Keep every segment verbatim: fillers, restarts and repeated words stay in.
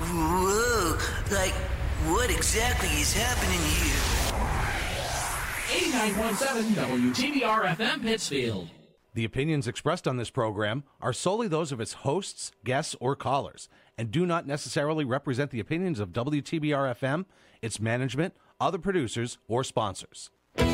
Whoa, like, what exactly is happening here? eighty-nine point seven W T B R F M Pittsfield. The opinions expressed on this program are solely those of its hosts, guests, or callers, and do not necessarily represent the opinions of W T B R F M, its management, other producers, or sponsors.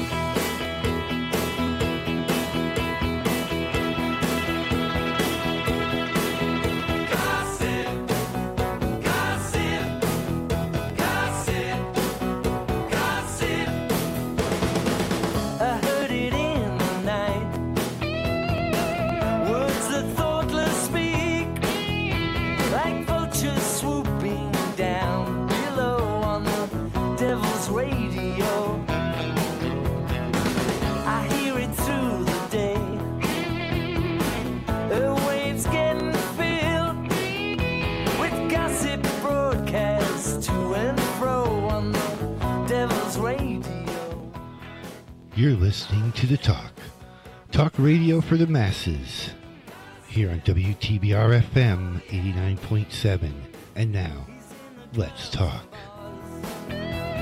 You're listening to The Talk, talk radio for the masses, here on W T B R F M eighty-nine point seven. And now, let's talk. What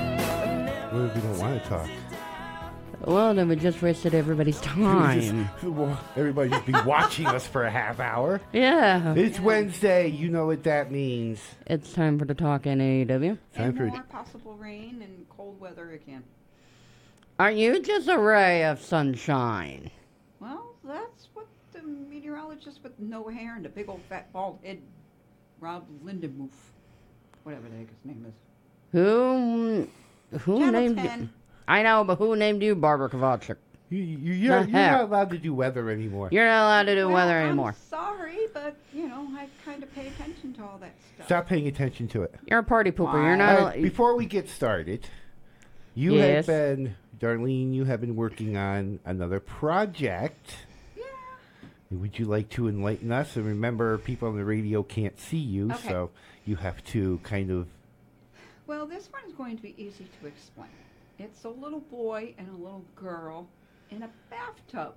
if we don't want to talk? Well, then we just wasted everybody's time. Just, well, everybody just be watching us for a half hour. Yeah. It's Wednesday. You know what that means. It's time for the talk in A E W. Time and for more possible rain and cold weather again. Aren't you just a ray of sunshine? Well, that's what the meteorologist with no hair and a big old fat bald head, Rob Lindenmuth, whatever the heck his name is. Who, who Channel named ten. you? I know, but who named you Barbara Kovacic? You, you, you're, you're not allowed to do weather anymore. You're not allowed to do well, weather I'm anymore. Sorry, but, you know, I kind of pay attention to all that stuff. Stop paying attention to it. You're a party pooper. Why? You're not. All al- right, before we get started, you Yes. have been, Darlene, you have been working on another project. Yeah. Would you like to enlighten us? And remember, people on the radio can't see you, Okay. so you have to kind of... Well, this one is going to be easy to explain. It's a little boy and a little girl in a bathtub.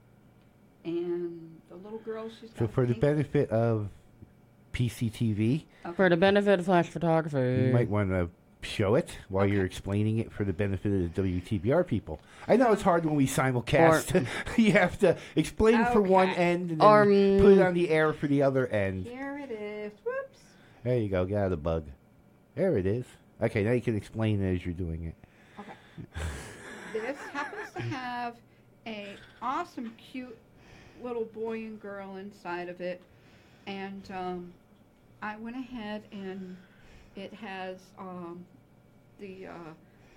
And the little girl, she's got So for the pink- benefit of P C T V, For the benefit of flash photography. you might want to show it while Okay. you're explaining it for the benefit of the W T B R people. I know it's hard when we simulcast. You have to explain for one Okay. end and then Or, put it mm, on the air for the other end. Here it is. Whoops. There you go. Get out of the bug. There it is. Okay, now you can explain it as you're doing it. Okay. This happens to have a awesome, cute little boy and girl inside of it, and um, I went ahead and it has um, the uh,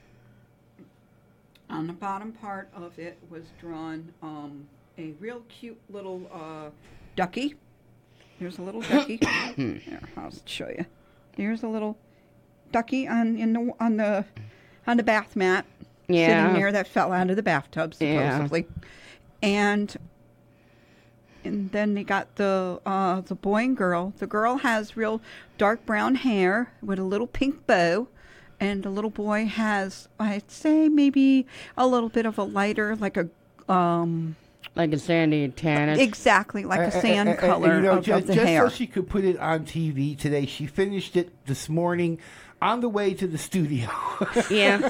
on the bottom part of it was drawn um, a real cute little uh, ducky. Here's a little ducky. Here, I'll show you. Here's a little ducky on in the on the on the bath mat. Yeah. Sitting there that fell out of the bathtub, supposedly. Yeah. And and then they got the uh, the boy and girl. The girl has real dark brown hair with a little pink bow. And the little boy has, I'd say, maybe a little bit of a lighter, like a... Um, like a sandy tannish. exactly, like a sand Uh, uh, uh, color you know, of, just, of the just hair. so she could put it on T V today, she finished it this morning on the way to the studio. Yeah.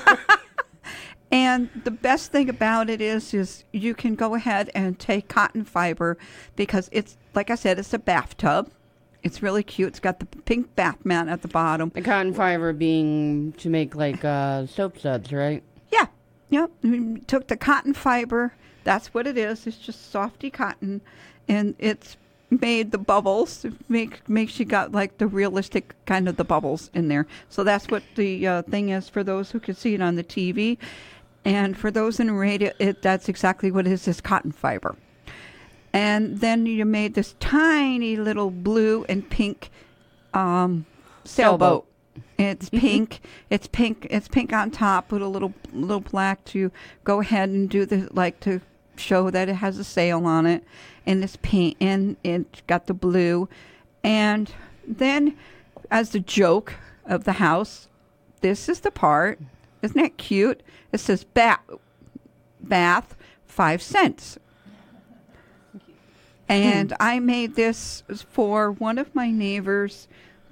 And the best thing about it is, is you can go ahead and take cotton fiber because it's, like I said, it's a bathtub. It's really cute. It's got the pink bath mat at the bottom. The cotton fiber being to make like uh, soap suds, right? Yeah. Yep. We took the cotton fiber. That's what it is. It's just softy cotton. And it's made the bubbles. It make, makes you got like the realistic kind of the bubbles in there. So that's what the uh, thing is for those who can see it on the T V. And for those in the radio, it, that's exactly what it is, is cotton fiber. And then you made this tiny little blue and pink um, sailboat. It's pink. It's pink. It's pink on top with a little little black to go ahead and do the like to show that it has a sail on it, and it's pink and it got the blue, and then as the joke of the house, this is the part. Isn't that cute? It says bath, bath, five cents. And I made this for one of my neighbors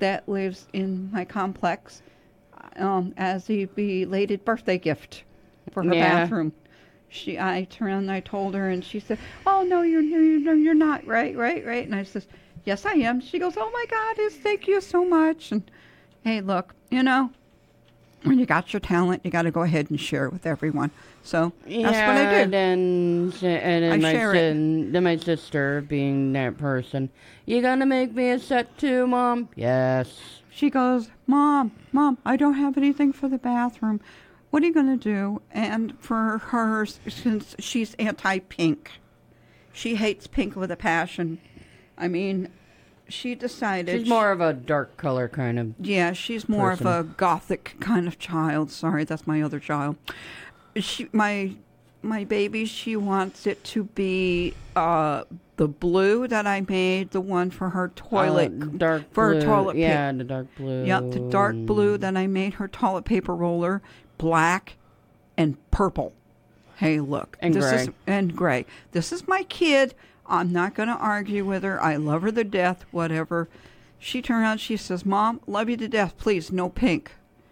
that lives in my complex um, as a belated birthday gift for her Yeah. bathroom. She, I turned around and I told her, and she said, "Oh no, you're you're you're not right, right, right." And I says, "Yes, I am." She goes, "Oh my God, it's, thank you so much." And hey, look, you know, when you got your talent, you got to go ahead and share it with everyone. So that's what I Yeah, do. then, and then I my share it. sin, then my sister, being that person, you gonna make me a set too, Mom? Yes. She goes, "Mom, Mom, I don't have anything for the bathroom. What are you going to do?" And for her, since she's anti-pink, she hates pink with a passion. I mean, she decided... She's more of a dark color kind of. Yeah, she's more person. of a gothic kind of child. Sorry, that's my other child. She, my, my baby, she wants it to be uh, the blue that I made, the one for her toilet, Uh, dark for blue. her toilet Yeah, paper. the dark blue. Yep, the dark blue that I made her toilet paper roller, black and purple. Hey, look. And this gray. Is, and gray. This is my kid. I'm not going to argue with her. I love her to death, whatever. She turned around, she says, "Mom, love you to death. Please, no pink."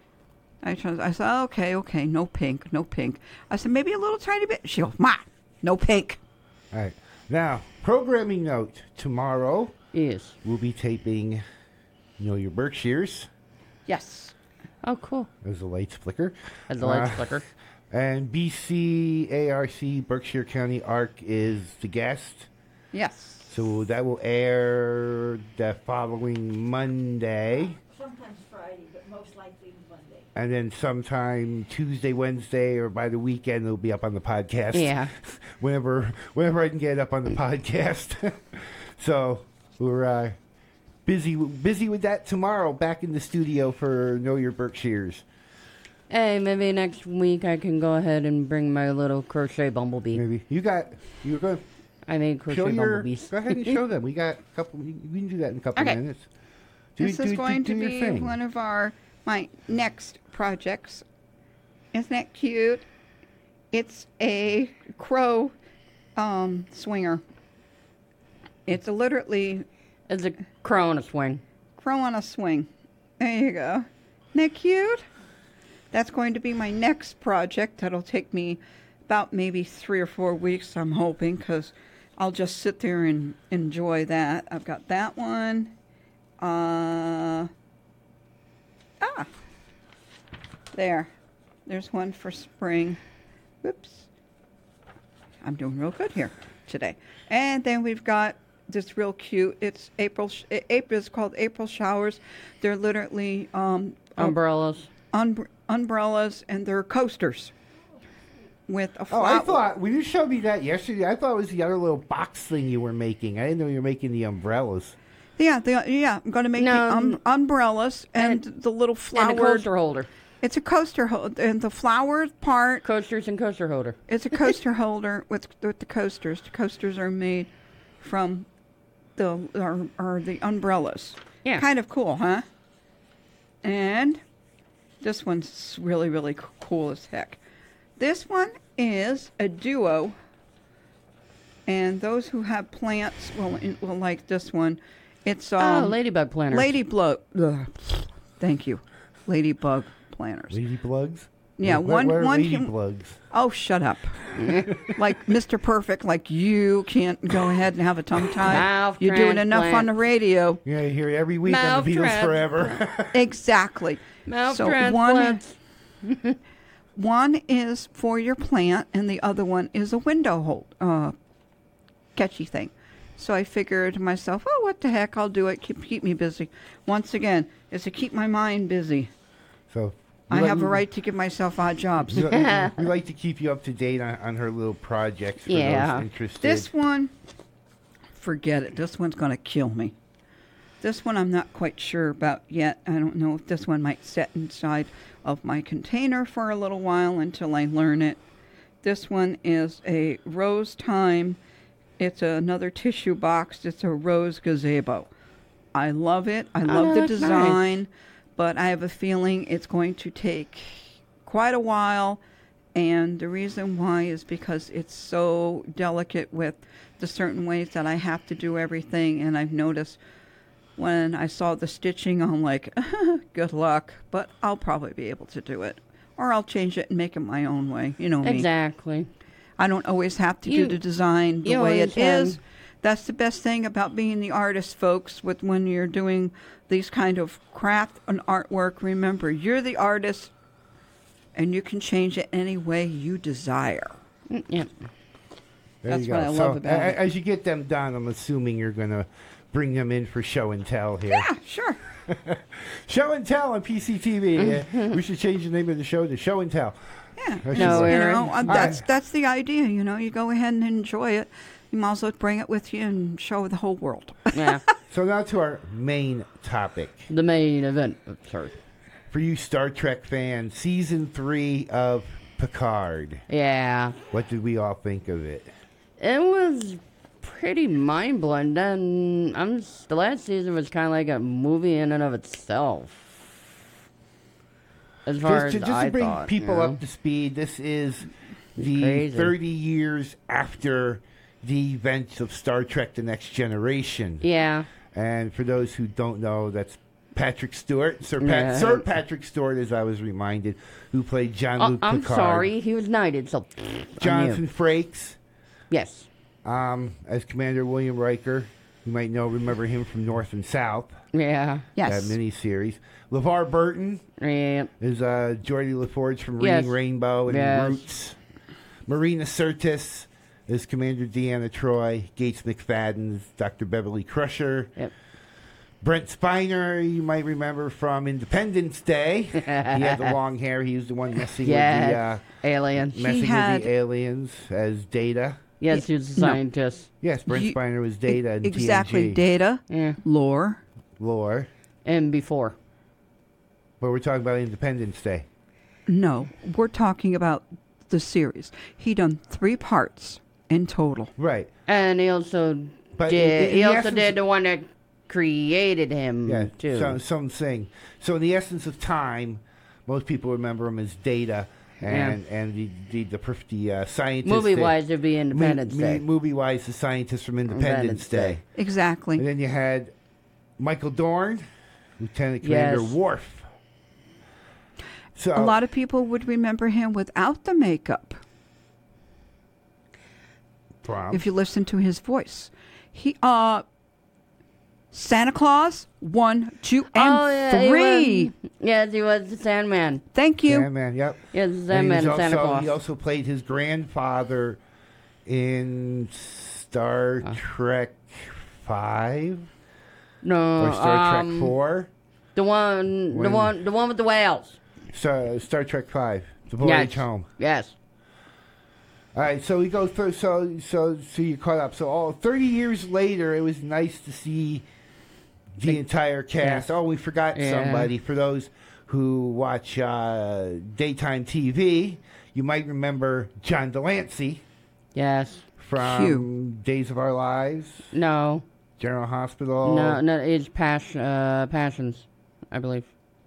I, turned, I said, okay, okay, no pink, no pink. I said, maybe a little tiny bit. She goes, "Ma, no pink." All right. Now, programming note. Tomorrow, Yes. we'll be taping Know Your Berkshires. Yes. Oh, cool. As the lights flicker. As the lights Uh, flicker. And B C A R C, Berkshire County Arc, is the guest. Yes. So that will air the following Monday. Sometimes Friday, but most likely Monday. And then sometime Tuesday, Wednesday, or by the weekend, it'll be up on the podcast. Yeah. whenever, whenever I can get it up on the podcast. So we're uh, busy, busy with that tomorrow. Back in the studio for Know Your Berkshires. Hey, maybe next week I can go ahead and bring my little crochet bumblebee. Maybe you got you're going to I made crochet show your. bumblebees. Go ahead and show them. We got a couple. We can do that in a couple Okay. minutes. Do- This do- is do- going do to your be thing. one of our my next projects. Isn't that cute? It's a crow um, swinger. It's a literally It's a crow on a swing. crow on a swing. There you go. Isn't that cute? That's going to be my next project. That'll take me about maybe three or four weeks, I'm hoping, because I'll just sit there and enjoy that. I've got that one. Uh, ah, there. There's one for spring. Whoops. I'm doing real good here today. And then we've got this real cute. It's April. sh- April is called April showers. They're literally um, Umbrellas. um, umbrellas, and they're coasters with a Oh, flower. I thought when you showed me that yesterday, I thought it was the other little box thing you were making. I didn't know you were making the umbrellas. Yeah, the, yeah. I'm going to make No, the um, umbrellas and, and- the little flower. And a coaster holder. It's a coaster holder, and the flower part. Coasters and coaster holder. It's a coaster holder with with the coasters. The coasters are made from the or, or the umbrellas. Yeah. Kind of cool, huh? And this one's really really c- cool as heck. This one is a duo, and those who have plants will will like this one. It's um, oh, ladybug planters. ladybug. Ugh, thank you, ladybug planters. Ladyblugs? Yeah, What- one- what are one can- Ladyblugs. Oh, shut up. Like Mister Perfect, like you can't go ahead and have a tongue tie. Mouth You're doing enough on the transplant. radio. You're going to hear it every week on Mouth the Beatles trans- forever. Exactly. Mouth so one, transplants. one is for your plant, and the other one is a window hold, uh, catchy thing. So I figured to myself, oh, what the heck, I'll do it. Keep keep me busy. Once again, it's to keep my mind busy. So we I like- have a right to give myself odd jobs. We, like- we like to keep you up to date on, on her little projects for Yeah. those interested. This one, forget it. This one's going to kill me. This one I'm not quite sure about yet. I don't know if this one might sit inside of my container for a little while until I learn it. This one is a rose thyme. It's another tissue box. It's a rose gazebo. I love it. I love Oh, the that's design, nice. but I have a feeling it's going to take quite a while. And the reason why is because it's so delicate with the certain ways that I have to do everything. And I've noticed when I saw the stitching, I'm like, good luck, but I'll probably be able to do it. Or I'll change it and make it my own way. You know me. Exactly. I don't always have to You- do the design the you way always it is. have- That's the best thing about being the artist, folks, with when you're doing these kind of craft and artwork. Remember, you're the artist, and you can change it any way you desire. Mm, Yep. There That's you go. what I so love about a- it. As you get them done, I'm assuming you're going to bring them in for show and tell here. Yeah, sure. Show and tell on P C T V. Uh, we should change the name of the show to Show and Tell. Yeah. That's No, just- you Aaron. know, uh, All that's right. that's the idea. You know, you go ahead and enjoy it. You might as well bring it with you and show the whole world. Yeah. So now to our main topic. The main event. Oh, sorry. For you Star Trek fans, season three of Picard. Yeah. What did we all think of it? It was pretty mind blowing. Then I'm s- the last season was kind of like a movie in and of itself. As far Just to, as just I to bring thought, people you know? up to speed, this is the crazy. thirty years after the events of Star Trek: The Next Generation. Yeah. And for those who don't know, that's Patrick Stewart, Sir, Pat- Yeah. Sir Patrick Stewart, as I was reminded, who played John Oh, Luke I'm Picard. sorry, he was knighted. So Jonathan Frakes, Yes. um, as Commander William Riker. You might know, remember him from North and South, Yeah. Yes. that miniseries. LeVar Burton Yeah. is uh, Geordie LaForge from Yes. Reading Rainbow and Yes. Roots. Marina Sirtis is Commander Deanna Troi. Gates McFadden is Doctor Beverly Crusher. Yep. Brent Spiner, you might remember from Independence Day. He had the long hair. He was the one messing Yeah. with the uh, Alien. messing had- with the aliens as Data. Yes, he was a No. scientist. Yes, Brent You- Spiner was Data in exactly. T N G. Data, Yeah. lore. Lore. And before. But we're talking about Independence Day. No, we're talking about the series. He done three parts in total. Right. And he also But did. in- in he the also essence- did the one that created him Yeah, too. so, something. So in the essence of time, most people remember him as Data, and and the the the, perf- the uh, scientist. Movie that- wise, it'd be Independence mo- Day. Movie wise, the scientist from Independence, Independence Day. Day. Exactly. And then you had Michael Dorn, Lieutenant Commander Yes. Worf. So A lot of people would remember him without the makeup from, if you listen to his voice. He uh Santa Claus one, two, and oh, yeah, he three. was- yes, he was the Sandman. Thank you. Sandman, yep. Yes, the And he Sandman was and Santa also- Claus. He also played his grandfather in Star Uh. Trek Five no, or Star um, Trek Four. The one, the When- one, the one with the whales. Star, Star Trek Five, The Voyage Yes. Home. Yes. All right, so we go through. So, so, so you caught up. So, all thirty years later, it was nice to see the entire cast. Oh, we forgot Yeah. somebody. For those who watch uh, daytime T V, you might remember John Delancey Yes. from Q. Days of Our Lives, No. General Hospital. No. No. It's passion. Uh, passions, I believe.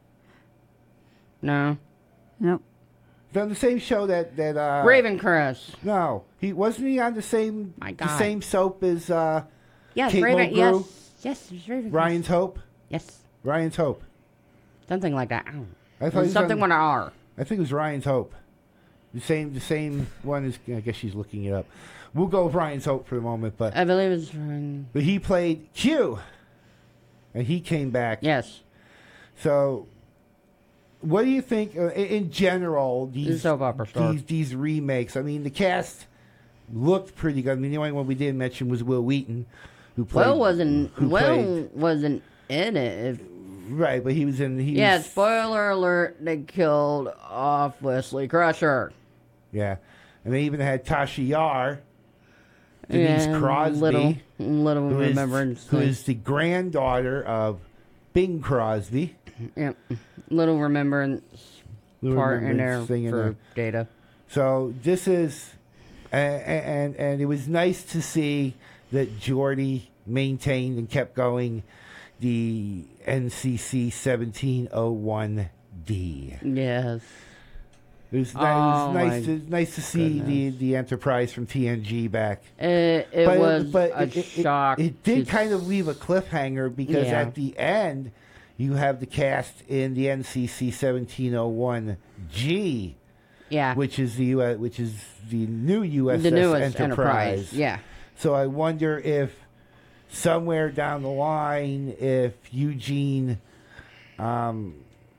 No. Nope. On the same show that that uh, Ravencrest. No, he wasn't he on the same My the God. same soap as uh, Yes, Kate Raven. Mulgrew? Yes. Yes, it's Ravencrest. Ryan's Hope. Yes. Ryan's Hope. Something like that. I thought he was Something on- with an R. I think it was Ryan's Hope. The same, the same one as I guess she's looking it up. We'll go with Ryan's Hope for the moment, but I believe it's. Um, but he played Q, and he came back. yes. So, what do you think uh, in, in general? These soap opera star. these these remakes. I mean, the cast looked pretty good. I mean, the only one we didn't mention was Will Wheaton, who played. Will wasn't. who Will played- wasn't in it. If, right, but he was in. He yeah. was, Spoiler alert! They killed off Wesley Crusher. Yeah, and they even had Tasha Yar, Denise And Crosby, Little, little who is, remembrance. who thing. is the granddaughter of Bing Crosby. Yeah. Little remembrance Little part in there remembrance thing in for there. Data. So this is, and, and and it was nice to see that Geordie maintained and kept going the N C C seventeen oh one D. Yes. It was, ni- Oh, it was nice. my To, it was nice to see the, the Enterprise from T N G back. It, it But was but a it, it- shock. It, did to kind s- of leave a cliffhanger because Yeah. at the end, you have the cast in the N C C seventeen oh one G, Yeah. which is the U S, which is the new U S S the newest Enterprise. Yeah. So I wonder if somewhere down the line, if Eugene um,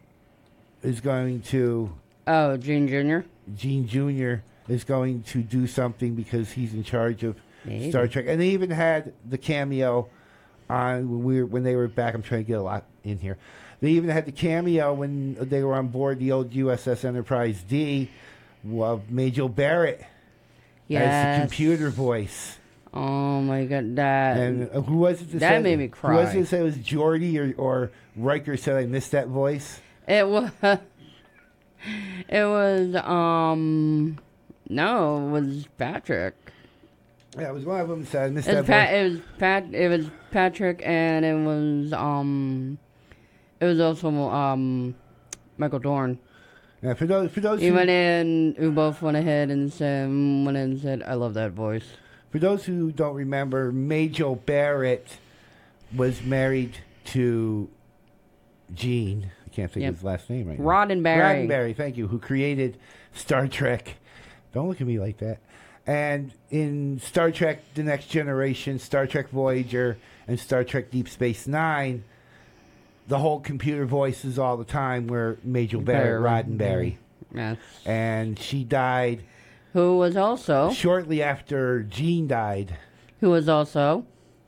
is going to Oh, Gene Junior Gene Junior is going to do something because he's in charge of Maybe. Star Trek, and they even had the cameo on when we were, when they were back. I'm trying to get a lot in here. They even had the cameo when they were on board the old U S S Enterprise D of Majel Barrett as Yes. the computer voice. Oh my god, that. And uh, who was it that, That said, made me Who was cry. it that said it was Geordie or, or Riker said I missed that voice? It was. It was um. No, it was Patrick. Yeah, it was one of them that said I missed It that was, Pat, voice. it was Pat. It was Patrick, and it was um. It was also um, Michael Dorn. Yeah, for those for those He who, went in. We both went ahead and said, went in and said, "I love that voice." For those who don't remember, Majel Barrett was married to Gene. I can't think Yep. of his last name right now. Roddenberry. Roddenberry, thank you, who created Star Trek. Don't look at me like that. And in Star Trek The Next Generation, Star Trek Voyager, and Star Trek Deep Space Nine, the whole computer voices all the time were Majel Barrett Roddenberry. Yes. And she died Who was also shortly after Gene died. who was also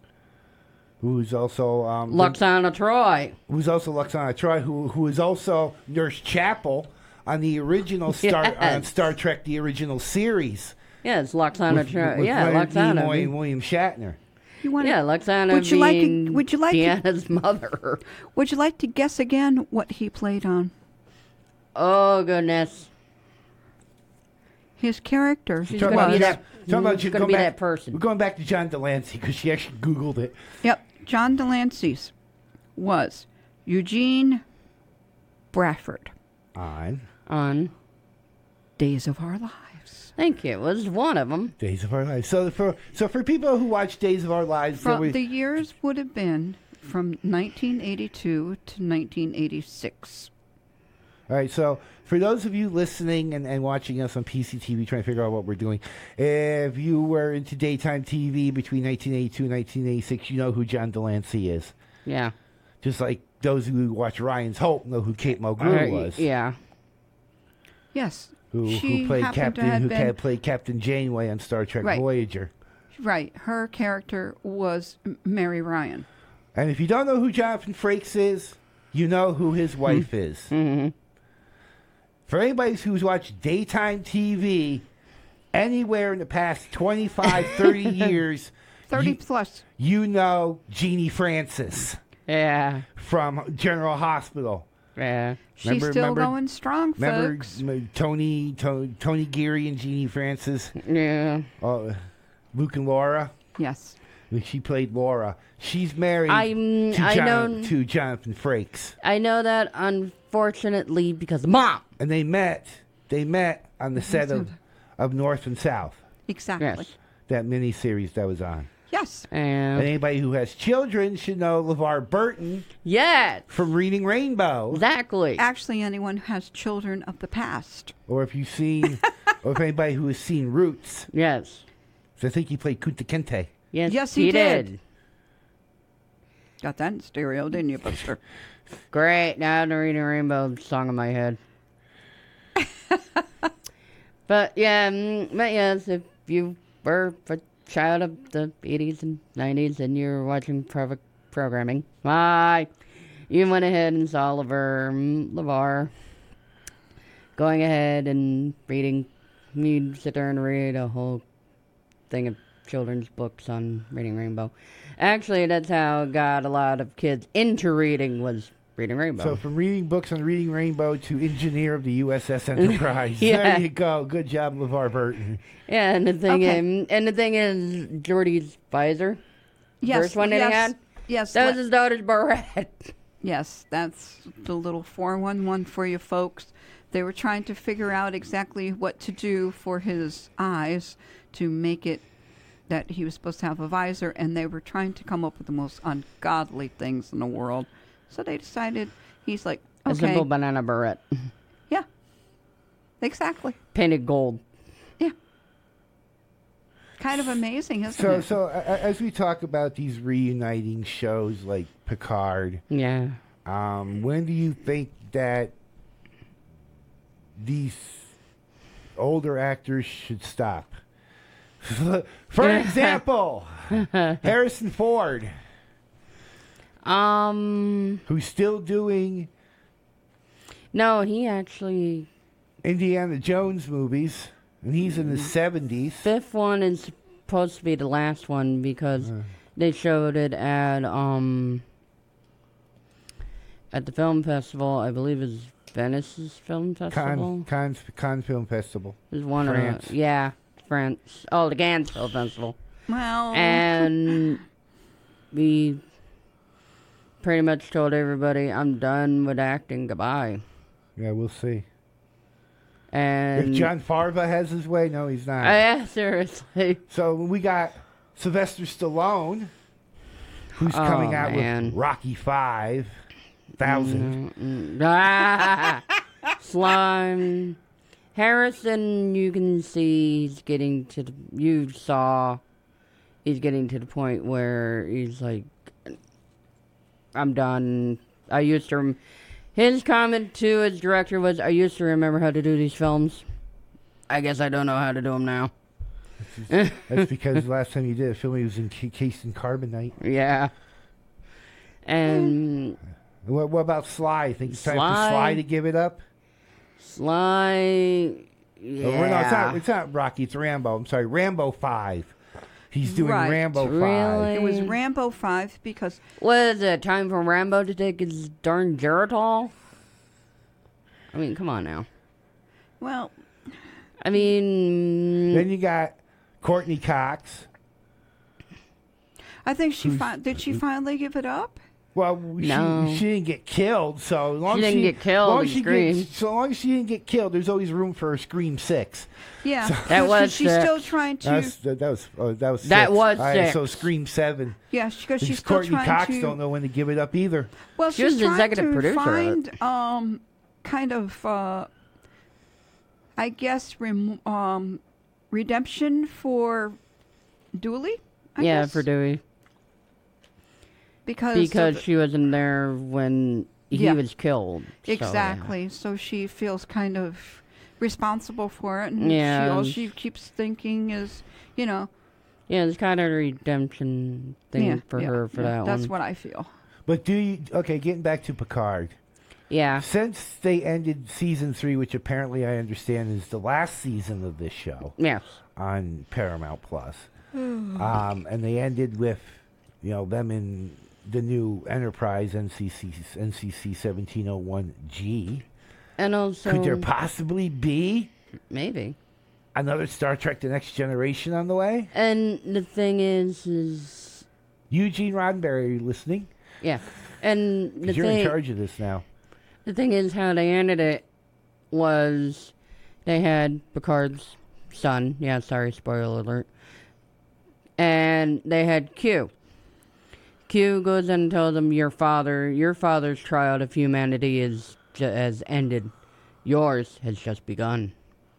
Who's also um, Luxana Troy. who's also Luxana Troy, who who is also Nurse Chapel on the original Star Yes. on Star Trek, the original series. Yes, Luxana with, Troy. with Yeah, Leonard Luxana. Nimoy be- and William Shatner. You want Yeah, Luxana Would you like to- being would you like to- Deanna's mother. Would you like to guess again what he played on? Oh goodness. His character She's Talking gonna about be John- that. talking about she's going gonna be back- that person. We're going back to John Delancey because she actually Googled it. Yep, John Delancey's was Eugene Bradford. On On. Days of Our Lives. Thank you. It was one of them. Days of Our Lives. So for so for people who watch Days of Our Lives, there From we- the years would have been from nineteen eighty-two to nineteen eighty-six. all right. So for those of you listening and, and watching us on P C T V, trying to figure out what we're doing, if you were into daytime T V between nineteen eighty-two and nineteen eighty-six, you know who John Delancey is. Yeah. Just like those who watch Ryan's Hope know who Kate Mulgrew Uh, was. Yeah. Yes. Who, She who played happened to Captain have who been- ca- played Captain Janeway on Star Trek Right. Voyager. Right. Her character was M- Mary Ryan. And if you don't know who Jonathan Frakes is, you know who his wife is. Mm-hmm. For anybody who's watched daytime T V anywhere in the past twenty-five, thirty years, thirty you, plus. you know Jeannie Francis Yeah. from General Hospital. Yeah. She's Remember- still remember- going strong, Remember folks. m- Tony, to, Tony Geary and Jeannie Francis? Yeah. Uh, Luke and Laura? Yes. She played Laura. She's married I'm- to, I Jon- know- to Jonathan Frakes. I know that unfortunately because of mom. And they met. They met on the set of, of North and South. Exactly. Yes. That miniseries that was on. Yes. And And anybody who has children should know LeVar Burton yes, from Reading Rainbow. exactly. Actually, anyone who has children of the past. Or if you've seen, or if anybody who has seen Roots. Yes. So I think he played Kunta Kinte. Yes, Yes, he, he did. did. Got that in stereo, didn't you, Buster? Great. Now the Reading Rainbow song in my head. But yeah, mm, but yes, if you were a child of the eighties and nineties and you're watching pro- programming, why, you went ahead and saw LeVar, mm, LeVar going ahead and reading. You'd sit there and read a whole thing of children's books on Reading Rainbow. Actually, that's how it got a lot of kids into reading, was Reading Rainbow. So from reading books on Reading Rainbow to engineer of the U S S Enterprise. Yeah. There you go. Good job, LeVar Burton. yeah, and the thing Okay. is, and the thing is, Geordie's visor, Yes. first one that yes, he had, Yes. that was let- his daughter's barrette. yes. That's the little four one one for you folks. they were trying to figure out exactly what to do for his eyes to make it that he was supposed to have a visor, and they were trying to come up with the most ungodly things in the world. So they decided, he's like, A okay, simple banana beret. yeah, exactly, Painted gold. yeah. Kind of amazing, isn't So, it? so uh, as we talk about these reuniting shows like Picard, Yeah. um, when do you think that these older actors should stop? For example, Harrison Ford, Um. who's still doing No, he actually. Indiana Jones movies, and he's in his seventies. Fifth one is supposed to be the last one because they showed it at um at the film festival. I believe it's Venice's film festival. Cannes, Cannes, Cannes Film Festival. Is one France. of yeah, France. Oh, the Cannes Film Festival. Well, And we pretty much told everybody, I'm done with acting. Goodbye. Yeah, we'll see. And If John Farva has his way, no, he's not. I yeah, seriously. So we got Sylvester Stallone, who's Oh, coming out man. with Rocky Five Thousand. Mm, ah, slime. Harrison, you can see he's getting to the, you saw he's getting to the point where he's like, I'm done. I used to, rem- his comment to his director was, I used to remember how to do these films. I guess I don't know how to do them now. That's because the last time you did a film, he was in C- Cased in Carbonite. Yeah. And What, what about Sly? Think it's time for Sly? Sly to give it up? Sly, Oh, well, no, it's yeah. not. It's not Rocky. It's Rambo. I'm sorry, Rambo Five. He's doing Right. Rambo Really? Five. it was Rambo five because What is it? Time for Rambo to take his darn Geritol? I mean, come on now. well, I mean, Then you got Courtney Cox. I think she fi- did she finally give it up? Well, No. she, she didn't get killed, so as long She as didn't get killed long in as she Scream. gets- so long as she didn't get killed, there's always room for a Scream Six. Yeah, That but was she, she's sick. still trying to. That's, that, that was oh, that was That six. was All right, so six. Scream Seven. yeah, because she's Because still Courtney trying Cox to. don't know when to give it up either. Well, She she's was the trying executive to producer of it. find um, kind of, uh, I guess, rem- um, redemption for Dooley. I yeah, guess, for Dewey. because Because of- she wasn't there when he Yeah. was killed. So, yeah. exactly. So she feels kind of responsible for it, and Yeah. she, all she keeps thinking is, you know, Yeah, it's kind of a redemption thing yeah, for yeah, her for yeah, that That's one. what I feel. But do you okay? Getting back to Picard, Yeah. since they ended season three, which apparently I understand is the last season of this show Yes. on Paramount Plus, um, and they ended with, you know, them in the new Enterprise N C C N C C seventeen oh one G. And also, Could there possibly be maybe. another Star Trek: The Next Generation on the way? And the thing is, is Eugene Roddenberry, are you listening? yeah. And the 'Cause you're thing, in charge of this now. the thing is, how they ended it was they had Picard's son. Yeah, sorry, spoiler alert. And they had Q. Q goes in and tells him, "Your father, your father's trial of humanity is ju- has ended. Yours has just begun."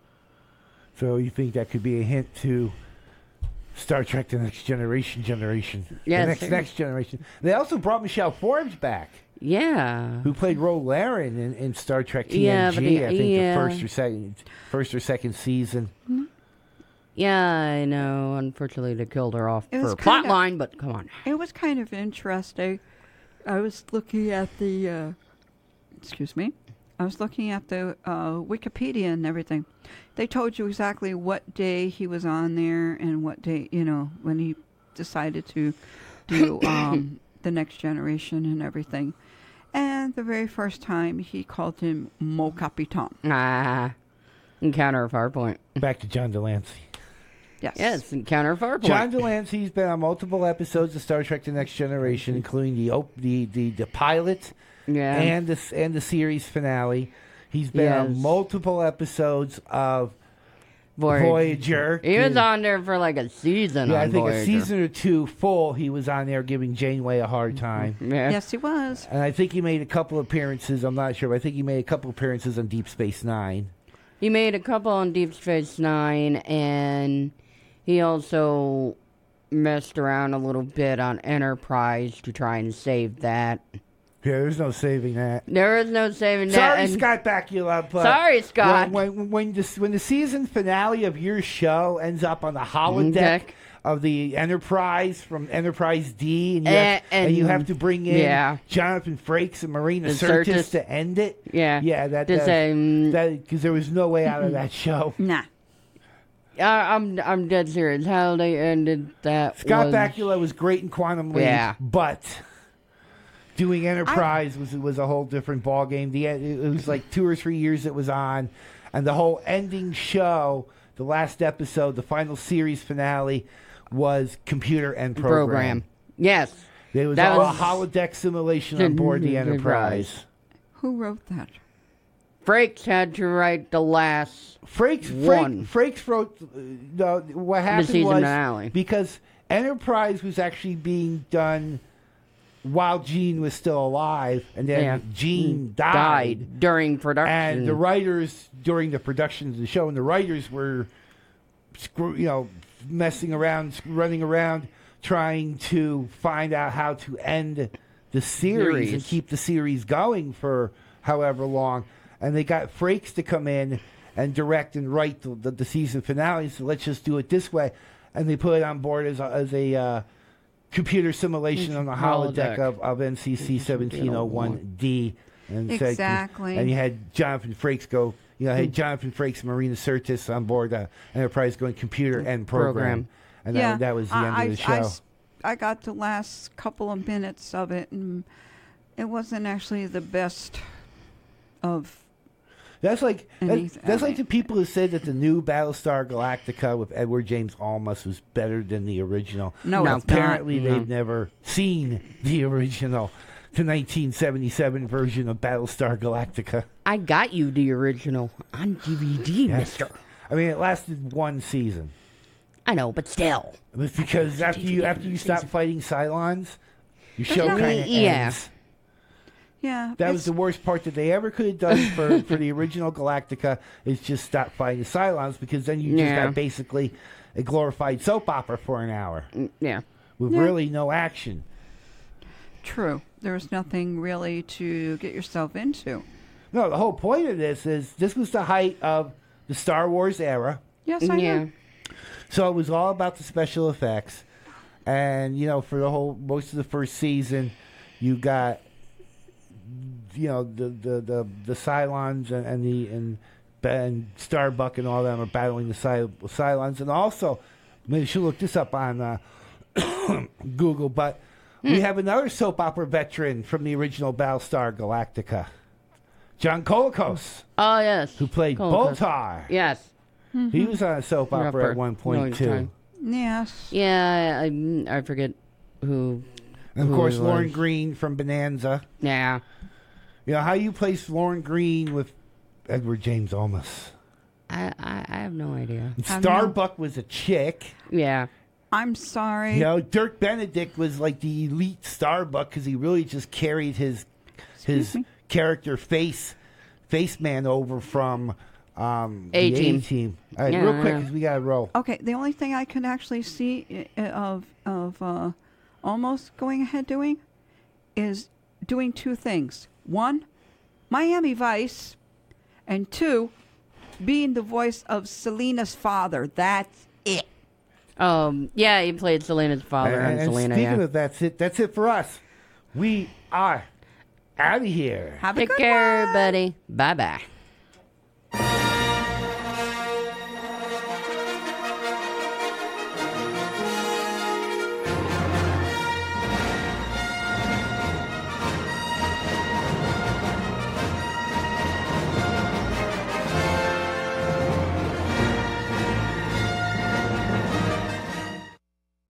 So you think that could be a hint to Star Trek: The Next Generation generation? Yes, the next sir. next generation. They also brought Michelle Forbes back, Yeah. who played Ro Laren in, in Star Trek T N G. Yeah, but the- I think yeah. the first or second, first or second season. Yeah, I know. Unfortunately, they killed her off It for was a plot kinda- line, but come on. It was kind of interesting. I was looking at the, uh, excuse me, I was looking at the uh, Wikipedia and everything. They told you exactly what day he was on there and what day, you know, when he decided to do um, the Next Generation and everything. And the very first time he called him Mo Capitan. Ah, Encounter of Farpoint. Back to John Delancey. Yes. Yes, Encounter of Farpoint. John Delancey's been on multiple episodes of Star Trek: The Next Generation, including the op- the, the the pilot Yeah. and the s- and the series finale. He's been on Yes. multiple episodes of Voyager. Voyager. He was Dude. on there for like a season. Yeah, on I think Voyager. a season or two full, he was on there giving Janeway a hard time. Yeah. Yes, he was. And I think he made a couple appearances. I'm not sure, but I think he made a couple appearances on Deep Space Nine. He made a couple on Deep Space Nine, and he also messed around a little bit on Enterprise to try and save that. Yeah, there's no saving that. There is no saving that. Sorry, and- Scott Bakula. But Sorry, Scott. When, when, when, the, when the season finale of your show ends up on the holodeck Deck. of the Enterprise from Enterprise D, and you, Eh, have, and, you and- have to bring in yeah. Jonathan Frakes and Marina And Sirtis Sirtis. to end it. Yeah. Yeah, that To that- say, mm, that because there was no way out of that show. Nah. I, I'm I'm dead serious. How they ended that Scott was, Bakula was great in Quantum Leap, Yeah. but doing Enterprise was was a whole different ballgame. The it was like two or three years it was on, and the whole ending show, the last episode, the final series finale, was computer and program. program. Yes. It was That all was- a holodeck simulation on board the Enterprise. Who wrote that? Frakes had to write the last. Frakes, One. Frakes, Frakes wrote. Uh, no, what happened season was finale. because Enterprise was actually being done while Gene was still alive, and then Yeah. Gene died, died during production. and the writers during the production of the show, and the writers were, screw, you know, messing around, running around, trying to find out how to end the series, and Series. keep the series going for however long. And they got Frakes to come in and direct and write the, the, the season finale. So let's just do it this way. And they put it on board as a, as a uh, computer simulation on the holodeck Holodeck. of, of N C C seventeen oh one D. And said- Exactly. and you had Jonathan Frakes go, you know, had Jonathan Frakes and Marina Sirtis on board uh, Enterprise going computer and program. Program. And yeah, that, that was the end I, of the I- I show. s- I got the last couple of minutes of it, and it wasn't actually the best of. That's like that's, Anything- that's I like the mean- people who said that the new Battlestar Galactica with Edward James Olmos was better than the original. No, No, it's Apparently, not. they've never seen the original, the nineteen seventy-seven version of Battlestar Galactica. I got you the original on D V D, Mister. I mean, it lasted one season. I know, but still. It was because after you after you stop fighting Cylons, your show not- kind of Yeah. ends. Yeah, That was it's- the worst part that they ever could have done for, for the original Galactica is just stop fighting Cylons, because then you just Yeah. got basically a glorified soap opera for an hour Mm, Yeah. with Yeah. really no action. true. There's nothing really to get yourself into. No, the whole point of this is this was the height of the Star Wars era, Yes, I Yeah. know. so it was all about the special effects. And you know, for the whole most of the first season, you got you know the the the, the Cylons and, and the and and Starbuck and all them are battling the Cy- Cylons, and also maybe you should look this up on uh, Google, but we have another soap opera veteran from the original Battlestar Galactica, John Colicos, Oh, yes. who played Colicos. Boltar. Yes. He was on a soap Yeah, opera for at one a point long too. time. Yes. Yeah, I, I forget who. And of who course, it Lauren was. Green from Bonanza. Yeah. You know how you place Lauren Green with Edward James Olmos. I, I, I have no idea. And Have no- Starbuck was a chick. Yeah. I'm sorry. You know, Dirk Benedict was like the elite Starbuck because he really just carried his his me? character face face man over from um, A-Team. the A-Team. All right, Yeah, real quick yeah. because we got to roll. Okay, the only thing I can actually see i- of of uh, almost going ahead doing is doing two things. One, Miami Vice, and two, being the voice of Selena's father. That's it. Um. Yeah, he played Selena's father And, and, and Selena. speaking Yeah. of that's it. That's it for us. We are out of here. Have a Take good care, one. buddy. Bye bye.